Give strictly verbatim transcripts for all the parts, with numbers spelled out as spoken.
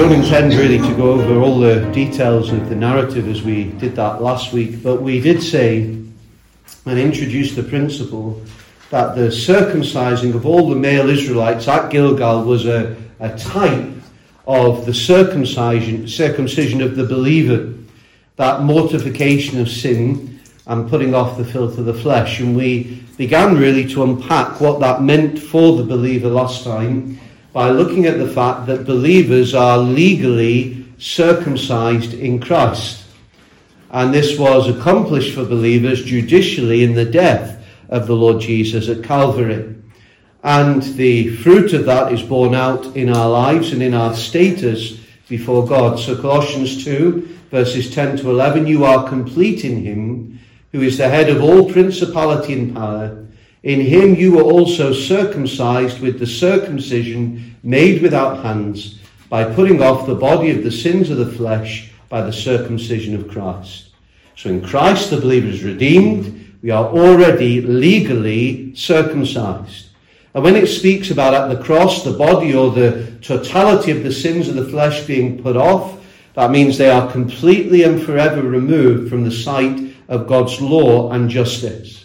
don't intend really to go over all the details of the narrative as we did that last week, but we did say and introduce the principle that the circumcising of all the male Israelites at Gilgal was a, a type of the circumcision, circumcision of the believer, that mortification of sin and putting off the filth of the flesh. And we began really to unpack what that meant for the believer last time by looking at the fact that believers are legally circumcised in Christ. And this was accomplished for believers judicially in the death of the Lord Jesus at Calvary. And the fruit of that is borne out in our lives and in our status before God. So Colossians two, verses ten to eleven, you are complete in him, who is the head of all principality and power. In him you were also circumcised with the circumcision made without hands, by putting off the body of the sins of the flesh by the circumcision of Christ. So in Christ the believer is redeemed. We are already legally circumcised. And when it speaks about at the cross, the body or the totality of the sins of the flesh being put off, that means they are completely and forever removed from the sight of God's law and justice.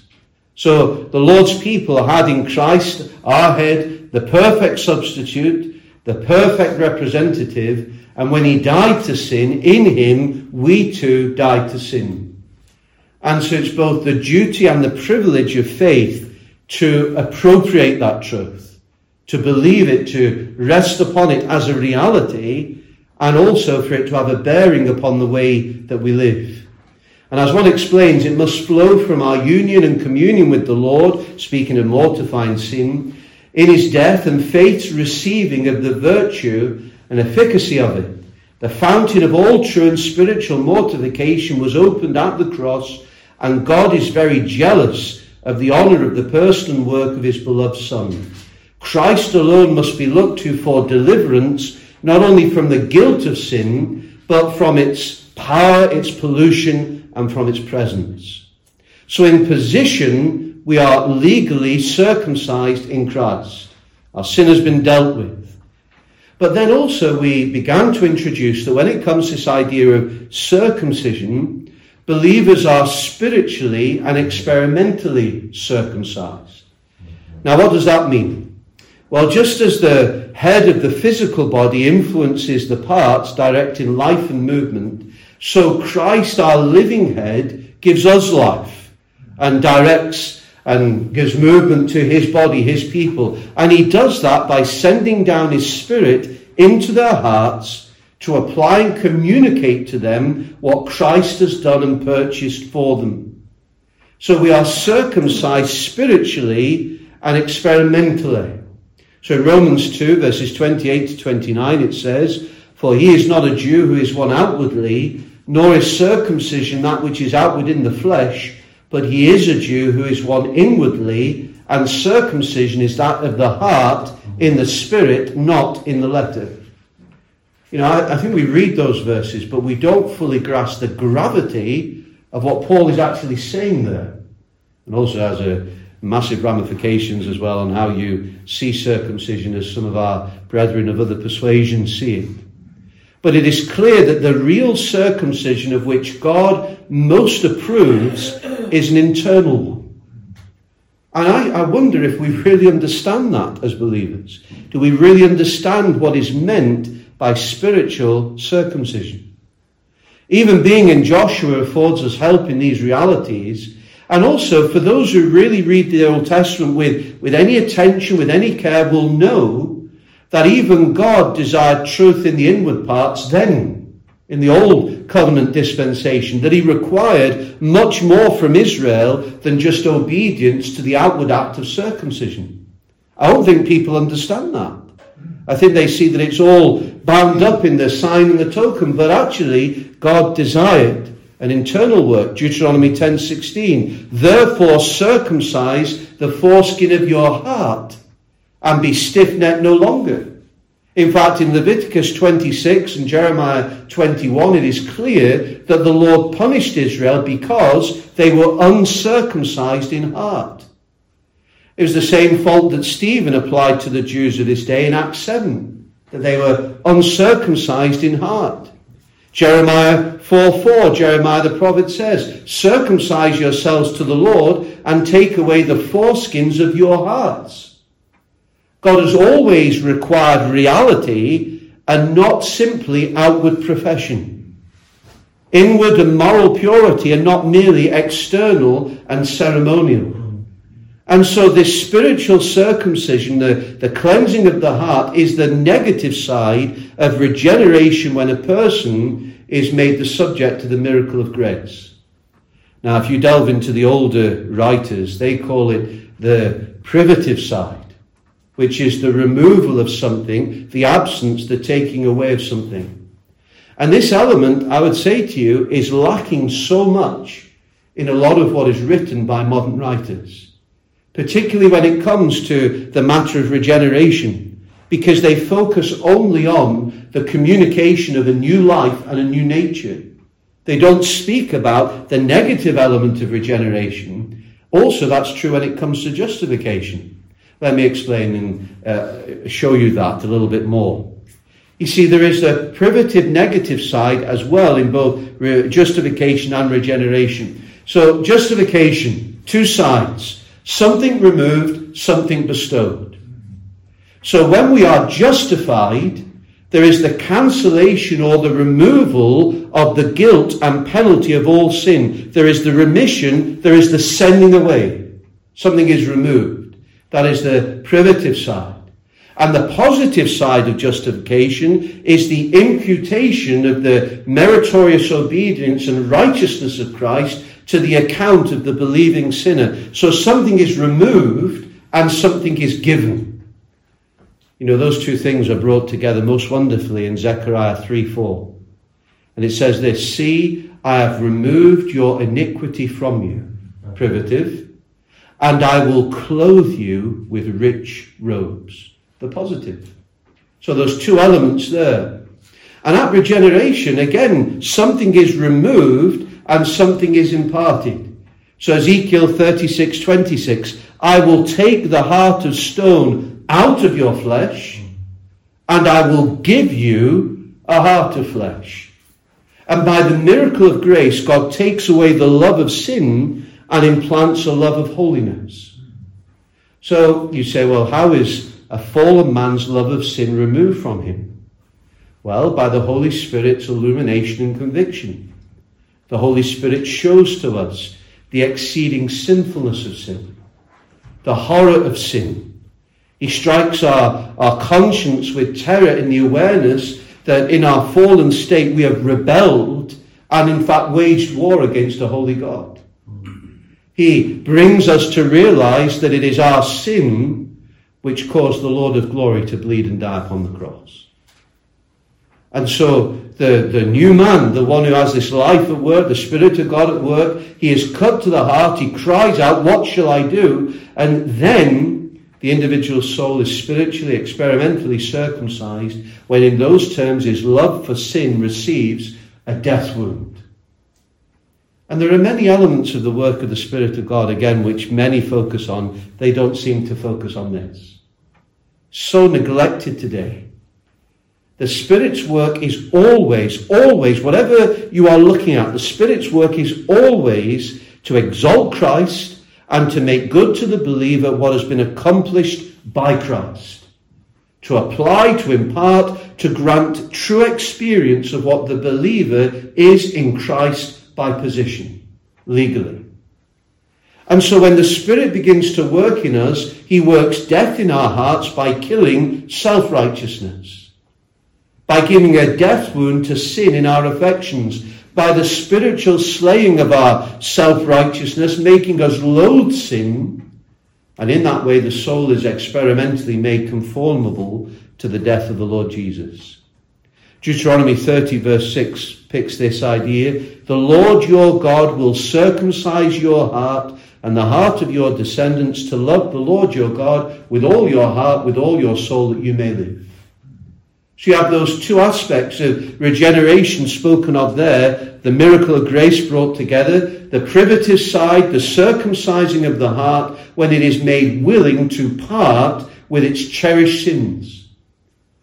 So the Lord's people had in Christ, our head, the perfect substitute, the perfect representative, and when he died to sin, in him we too died to sin. And so it's both the duty and the privilege of faith to appropriate that truth, to believe it, to rest upon it as a reality, and also for it to have a bearing upon the way that we live. And as one explains, it must flow from our union and communion with the Lord, speaking of mortifying sin, in his death, and faith's receiving of the virtue and efficacy of it. The fountain of all true and spiritual mortification was opened at the cross, and God is very jealous of the honour of the person and work of his beloved Son. Christ alone must be looked to for deliverance, not only from the guilt of sin, but from its power, its pollution, and from its presence. So in position, we are legally circumcised in Christ. Our sin has been dealt with. But then also we began to introduce that when it comes to this idea of circumcision, believers are spiritually and experimentally circumcised. Now, what does that mean? Well, just as the head of the physical body influences the parts directing life and movement, so Christ, our living head, gives us life and directs and gives movement to his body, his people. And he does that by sending down his Spirit into their hearts to apply and communicate to them what Christ has done and purchased for them. So we are circumcised spiritually and experimentally. So in Romans two, verses twenty-eight to twenty-nine, it says, for he is not a Jew who is one outwardly, nor is circumcision that which is outward in the flesh, but he is a Jew who is one inwardly, and circumcision is that of the heart in the spirit, not in the letter. You know, I, I think we read those verses, but we don't fully grasp the gravity of what Paul is actually saying there. And also has a massive ramifications as well on how you see circumcision as some of our brethren of other persuasions see it. But it is clear that the real circumcision of which God most approves is an internal one. And I, I wonder if we really understand that as believers. Do we really understand what is meant by spiritual circumcision? Even being in Joshua affords us help in these realities. And also, for those who really read the Old Testament with, with any attention, with any care, will know that even God desired truth in the inward parts then, in the Old Covenant dispensation, that he required much more from Israel than just obedience to the outward act of circumcision. I don't think people understand that. I think they see that it's all bound up in the sign and the token, but actually God desired an internal work. Deuteronomy ten sixteen, therefore circumcise the foreskin of your heart and be stiff-necked no longer. In fact, in Leviticus twenty-six and Jeremiah twenty-one, it is clear that the Lord punished Israel because they were uncircumcised in heart. It was the same fault that Stephen applied to the Jews of this day in Acts seven. that they were uncircumcised in heart. Jeremiah four four, Jeremiah the prophet says, circumcise yourselves to the Lord and take away the foreskins of your hearts. God has always required reality and not simply outward profession. Inward and moral purity and not merely external and ceremonial. And so this spiritual circumcision, the, the cleansing of the heart, is the negative side of regeneration when a person is made the subject to the miracle of grace. Now, if you delve into the older writers, they call it the privative side, which is the removal of something, the absence, the taking away of something. And this element, I would say to you, is lacking so much in a lot of what is written by modern writers, particularly when it comes to the matter of regeneration, because they focus only on the communication of a new life and a new nature. They don't speak about the negative element of regeneration. Also, that's true when it comes to justification. Let me explain and uh, show you that a little bit more. You see, there is a privative negative side as well in both re- justification and regeneration. So, justification, two sides. Something removed, something bestowed. So when we are justified, there is the cancellation or the removal of the guilt and penalty of all sin. There is the remission, there is the sending away. Something is removed. That is the privative side. And the positive side of justification is the imputation of the meritorious obedience and righteousness of Christ to the account of the believing sinner. So something is removed and something is given. You know, those two things are brought together most wonderfully in Zechariah three four. And it says this, see, I have removed your iniquity from you, privative, and I will clothe you with rich robes, the positive. So those two elements there. And at regeneration, again, something is removed and something is imparted. So Ezekiel thirty-six twenty-six, I will take the heart of stone out of your flesh, and I will give you a heart of flesh. And by the miracle of grace, God takes away the love of sin and implants a love of holiness. So you say, well, how is a fallen man's love of sin removed from him? Well, by the Holy Spirit's illumination and conviction. The Holy Spirit shows to us the exceeding sinfulness of sin, the horror of sin. He strikes our, our conscience with terror in the awareness that in our fallen state we have rebelled and in fact waged war against a holy God. He brings us to realize that it is our sin which caused the Lord of glory to bleed and die upon the cross. And so the, the new man, the one who has this life at work, the Spirit of God at work, he is cut to the heart, he cries out, what shall I do? And then the individual soul is spiritually, experimentally circumcised, when in those terms his love for sin receives a death wound. And there are many elements of the work of the Spirit of God, again, which many focus on. They don't seem to focus on this. So neglected today. The Spirit's work is always, always, whatever you are looking at, the Spirit's work is always to exalt Christ and to make good to the believer what has been accomplished by Christ. To apply, to impart, to grant true experience of what the believer is in Christ by position, legally. And so when the Spirit begins to work in us, he works death in our hearts by killing self-righteousness. By giving a death wound to sin in our affections, by the spiritual slaying of our self-righteousness, making us loathe sin, and in that way the soul is experimentally made conformable to the death of the Lord Jesus. Deuteronomy thirty verse six picks this idea. The Lord your God will circumcise your heart and the heart of your descendants to love the Lord your God with all your heart, with all your soul, that you may live. So you have those two aspects of regeneration spoken of there, the miracle of grace brought together, the privative side, the circumcising of the heart, when it is made willing to part with its cherished sins.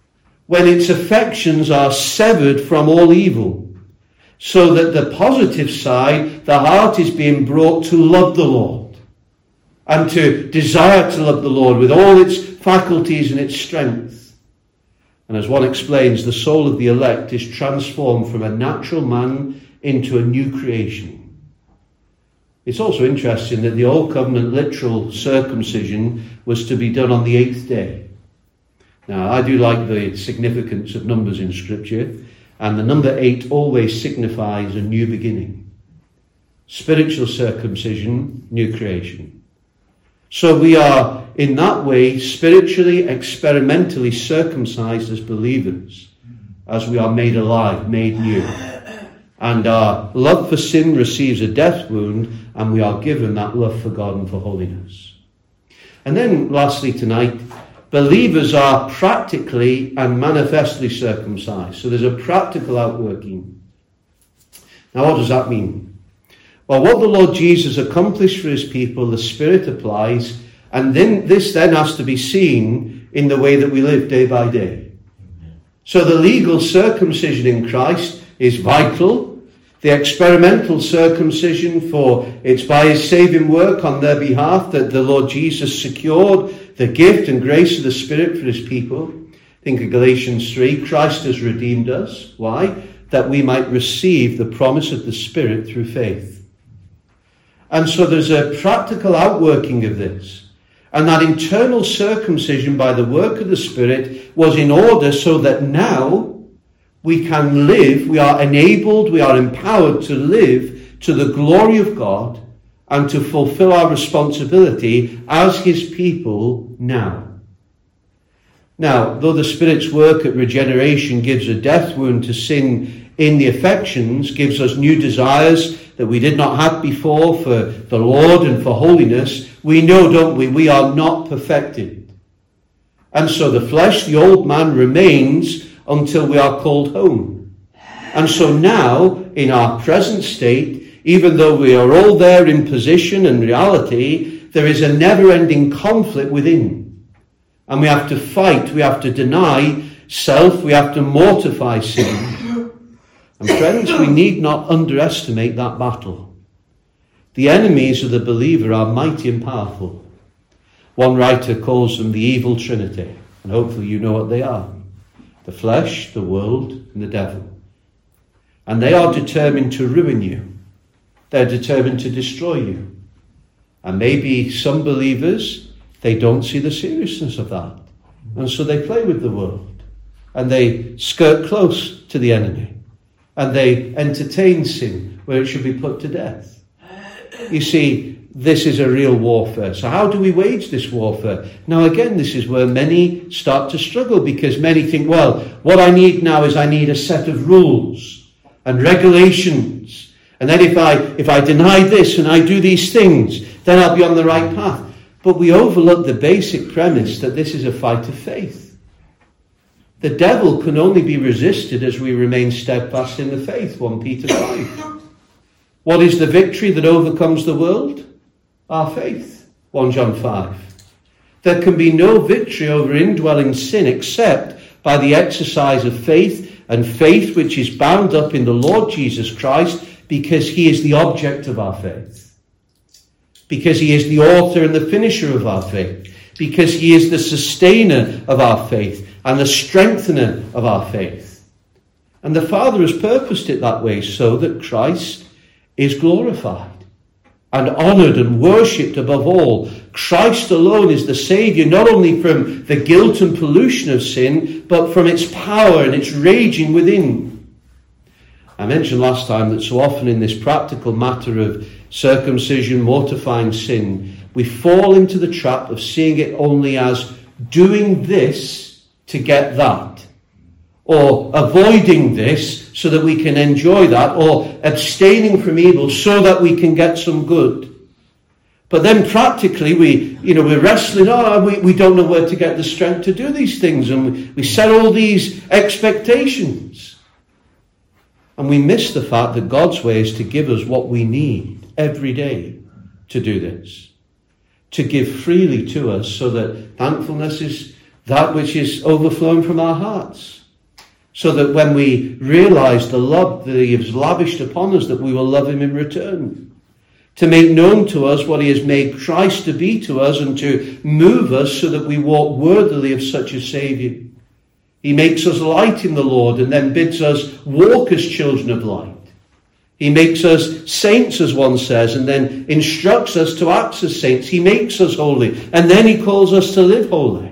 when its affections are severed from all evil, so that the positive side, the heart, is being brought to love the Lord and to desire to love the Lord with all its faculties and its strength. And as one explains, the soul of the elect is transformed from a natural man into a new creation. It's also interesting that the Old Covenant literal circumcision was to be done on the eighth day. Now, I do like the significance of numbers in Scripture, and the number eight always signifies a new beginning. Spiritual circumcision, new creation. So we are, in that way, spiritually, experimentally circumcised as believers, as we are made alive, made new. And our love for sin receives a death wound, and we are given that love for God and for holiness. And then, lastly tonight, believers are practically and manifestly circumcised. So there's a practical outworking. Now, what does that mean? Well, what the Lord Jesus accomplished for his people, the Spirit applies, and then this then has to be seen in the way that we live day by day. So the legal circumcision in Christ is vital. The experimental circumcision, for it's by his saving work on their behalf that the Lord Jesus secured the gift and grace of the Spirit for his people. Think of Galatians three. Christ has redeemed us. Why? That we might receive the promise of the Spirit through faith. And so there's a practical outworking of this. And that internal circumcision by the work of the Spirit was in order so that now we can live, we are enabled, we are empowered to live to the glory of God and to fulfill our responsibility as his people now. Now, though the Spirit's work at regeneration gives a death wound to sin in the affections, gives us new desires that we did not have before for the Lord and for holiness, we know, don't we, we are not perfected. And so the flesh, the old man, remains until we are called home. And so now, in our present state, even though we are all there in position and reality, there is a never-ending conflict within. And we have to fight, we have to deny self, we have to mortify sin. And friends, we need not underestimate that battle. The enemies of the believer are mighty and powerful. One writer calls them the evil trinity, and hopefully you know what they are. The flesh, the world, and the devil. And they are determined to ruin you. They're determined to destroy you. And maybe some believers, they don't see the seriousness of that. And so they play with the world. And they skirt close to the enemy. And they entertain sin where it should be put to death. You see, this is a real warfare. So how do we wage this warfare? Now again, this is where many start to struggle, because many think, well, what I need now is I need a set of rules and regulations. And then if I if I deny this and I do these things, then I'll be on the right path. But we overlook the basic premise that this is a fight of faith. The devil can only be resisted as we remain steadfast in the faith, First Peter five. What is the victory that overcomes the world? Our faith, First John five. There can be no victory over indwelling sin except by the exercise of faith, and faith which is bound up in the Lord Jesus Christ, because he is the object of our faith. Because he is the author and the finisher of our faith. Because he is the sustainer of our faith and the strengthener of our faith. And the Father has purposed it that way so that Christ is glorified and honoured and worshipped above all. Christ alone is the Saviour, not only from the guilt and pollution of sin, but from its power and its raging within. I mentioned last time that so often in this practical matter of circumcision, mortifying sin, we fall into the trap of seeing it only as doing this to get that, or avoiding this so that we can enjoy that, or abstaining from evil so that we can get some good. But then practically we, you know, we're wrestling, oh, we, we don't know where to get the strength to do these things, and we, we set all these expectations. And we miss the fact that God's way is to give us what we need every day to do this. To give freely to us so that thankfulness is that which is overflowing from our hearts. So that when we realize the love that he has lavished upon us, that we will love him in return. To make known to us what he has made Christ to be to us, and to move us so that we walk worthily of such a Saviour. He makes us light in the Lord, and then bids us walk as children of light. He makes us saints, as one says, and then instructs us to act as saints. He makes us holy, and then he calls us to live holy.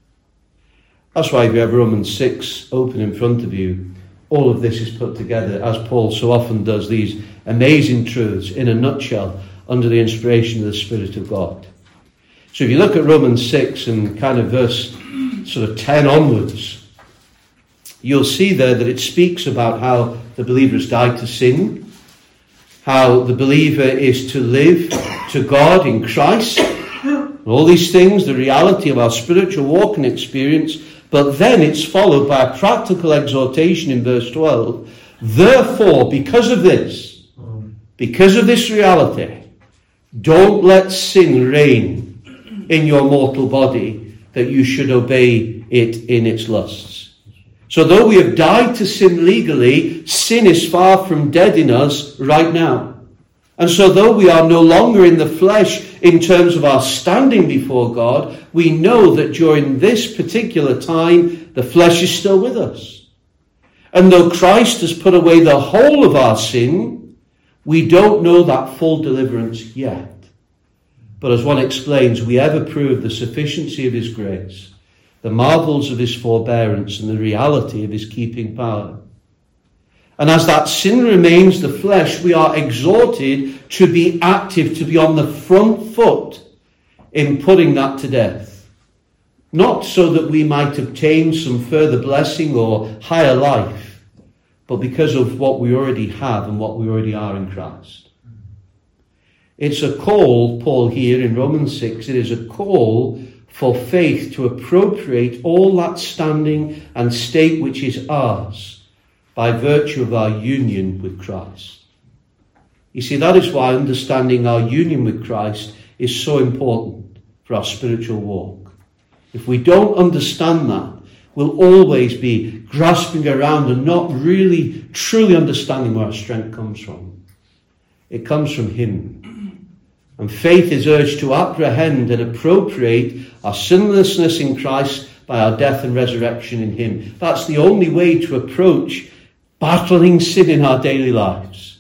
That's why if you have Romans six open in front of you, all of this is put together, as Paul so often does, these amazing truths in a nutshell under the inspiration of the Spirit of God. So if you look at Romans six and kind of verse sort of ten onwards, you'll see there that it speaks about how the believer has died to sin, how the believer is to live to God in Christ, and all these things, the reality of our spiritual walk and experience. But then it's followed by a practical exhortation in verse twelve. Therefore, because of this, because of this reality, don't let sin reign in your mortal body, that you should obey it in its lusts. So though we have died to sin legally, sin is far from dead in us right now. And so though we are no longer in the flesh in terms of our standing before God, we know that during this particular time, the flesh is still with us. And though Christ has put away the whole of our sin, we don't know that full deliverance yet. But as one explains, we ever prove the sufficiency of his grace, the marvels of his forbearance, and the reality of his keeping power. And as that sin remains the flesh, we are exhorted to be active, to be on the front foot in putting that to death. Not so that we might obtain some further blessing or higher life, but because of what we already have and what we already are in Christ. It's a call, Paul here in Romans six, it is a call for faith to appropriate all that standing and state which is ours by virtue of our union with Christ. You see, that is why understanding our union with Christ is so important for our spiritual walk. If we don't understand that, we'll always be grasping around and not really, truly understanding where our strength comes from. It comes from him. And faith is urged to apprehend and appropriate our sinlessness in Christ by our death and resurrection in him. That's the only way to approach battling sin in our daily lives.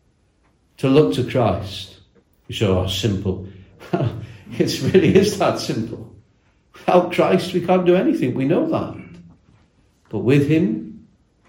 To look to Christ. You say, oh, simple. It really is that simple. Without Christ, we can't do anything. We know that. But with him.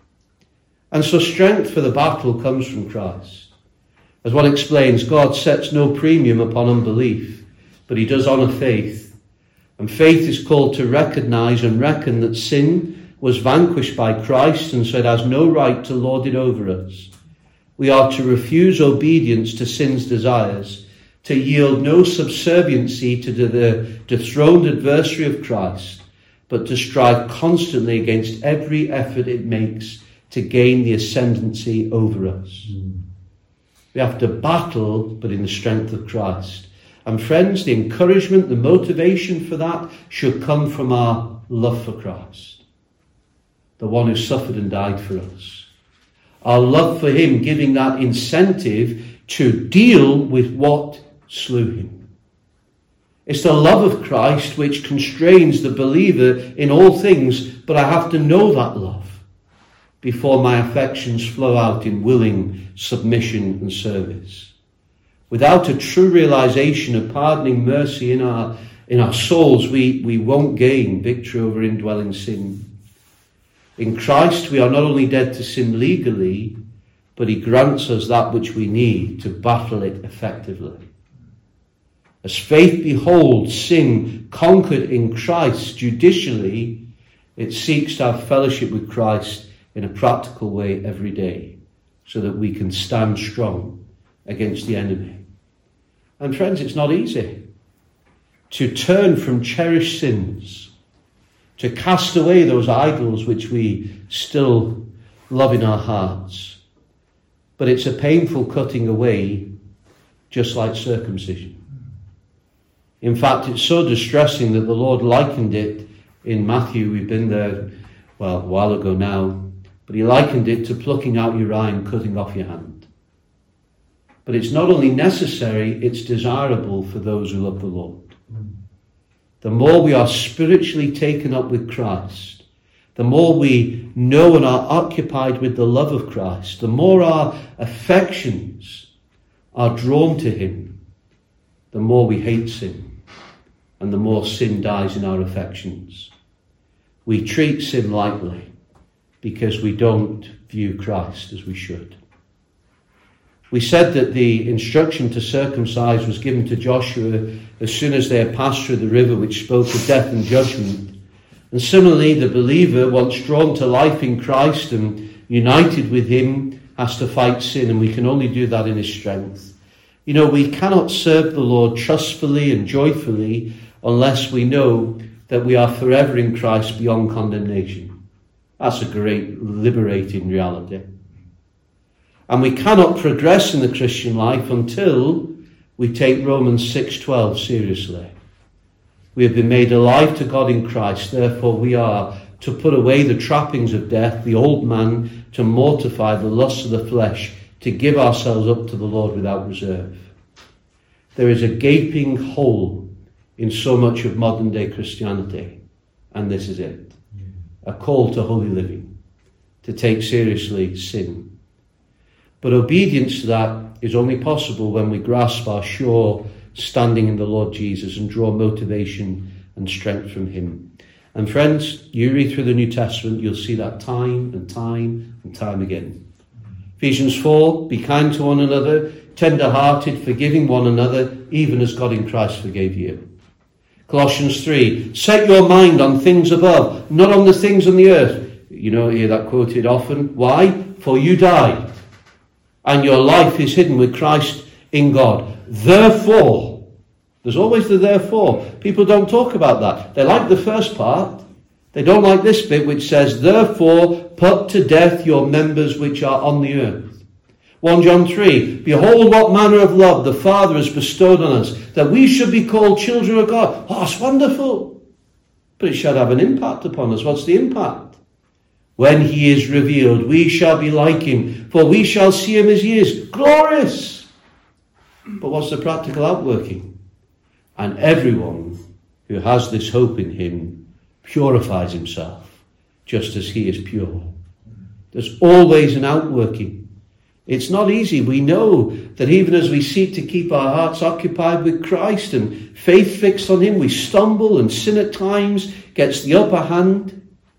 And so strength for the battle comes from Christ. As one explains, God sets no premium upon unbelief, but he does honour faith. And faith is called to recognise and reckon that sin was vanquished by Christ, and so it has no right to lord it over us. We are to refuse obedience to sin's desires, to yield no subserviency to the dethroned adversary of Christ, but to strive constantly against every effort it makes to gain the ascendancy over us. Mm. We have to battle, but in the strength of Christ. And friends, the encouragement, the motivation for that should come from our love for Christ, the one who suffered and died for us. Our love for him giving that incentive to deal with what slew him. It's the love of Christ which constrains the believer in all things, but I have to know that love before my affections flow out in willing submission and service. Without a true realization of pardoning mercy in our, in our souls, we, we won't gain victory over indwelling sin. In Christ, we are not only dead to sin legally, but he grants us that which we need to battle it effectively. As faith beholds sin conquered in Christ judicially, it seeks to have fellowship with Christ in a practical way every day, so that we can stand strong against the enemy. And friends, it's not easy to turn from cherished sins, to cast away those idols which we still love in our hearts. But it's a painful cutting away, just like circumcision. In fact, it's so distressing that the Lord likened it in Matthew. We've been there, well, a while ago now. But he likened it to plucking out your eye and cutting off your hand. But it's not only necessary, it's desirable for those who love the Lord. The more we are spiritually taken up with Christ, the more we know and are occupied with the love of Christ, the more our affections are drawn to him, the more we hate sin, and the more sin dies in our affections. We treat sin lightly because we don't view Christ as we should. We said that the instruction to circumcise was given to Joshua as soon as they had passed through the river which spoke of death and judgment. And similarly, the believer, once drawn to life in Christ and united with him, has to fight sin, and we can only do that in his strength. You know, we cannot serve the Lord trustfully and joyfully unless we know that we are forever in Christ beyond condemnation. That's a great liberating reality. And we cannot progress in the Christian life until we take Romans six twelve seriously. We have been made alive to God in Christ, therefore we are to put away the trappings of death, the old man, to mortify the lusts of the flesh, to give ourselves up to the Lord without reserve. There is a gaping hole in so much of modern day Christianity, and this is it. A call to holy living, to take seriously sin. But obedience to that is only possible when we grasp our sure standing in the Lord Jesus and draw motivation and strength from him. And friends, you read through the New Testament, you'll see that time and time and time again. Ephesians four, be kind to one another, tender-hearted, forgiving one another, even as God in Christ forgave you. Colossians three, set your mind on things above, not on the things on the earth. You know, hear that quoted often. Why? For you died, and your life is hidden with Christ in God. Therefore, there's always the therefore. People don't talk about that. They like the first part. They don't like this bit which says, therefore, put to death your members which are on the earth. First John three, behold what manner of love the Father has bestowed on us, that we should be called children of God. Oh, it's wonderful. But it should have an impact upon us. What's the impact? When he is revealed, we shall be like him, for we shall see him as he is, glorious. But what's the practical outworking? And everyone who has this hope in him purifies himself, just as he is pure. There's always an outworking. It's not easy. We know that even as we seek to keep our hearts occupied with Christ and faith fixed on him, we stumble and sin at times gets the upper hand.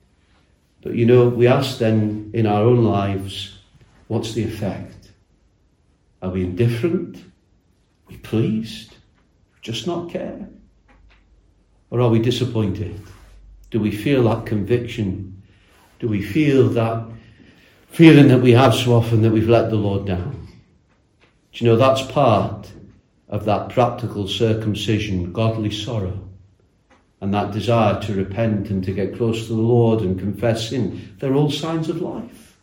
But you know, we ask then in our own lives, what's the effect? Are we indifferent? Are we pleased? Just not care? Or are we disappointed? Do we feel that conviction? Do we feel that feeling that we have so often that we've let the Lord down? Do you know, that's part of that practical circumcision, godly sorrow. And that desire to repent and to get close to the Lord and confess sin, they're all signs of life.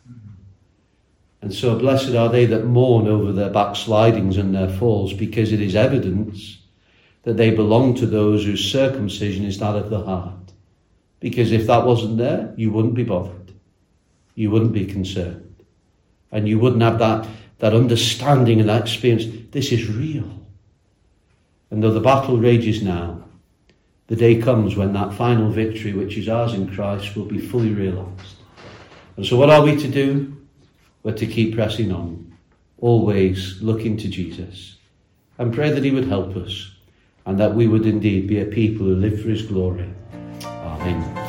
And so blessed are they that mourn over their backslidings and their falls, because it is evidence that they belong to those whose circumcision is that of the heart. Because if that wasn't there, you wouldn't be bothered. You wouldn't be concerned. And you wouldn't have that, that understanding and that experience. This is real. And though the battle rages now, the day comes when that final victory, which is ours in Christ, will be fully realised. And so what are we to do? We're to keep pressing on, always looking to Jesus, and pray that he would help us, and that we would indeed be a people who live for his glory. Amen.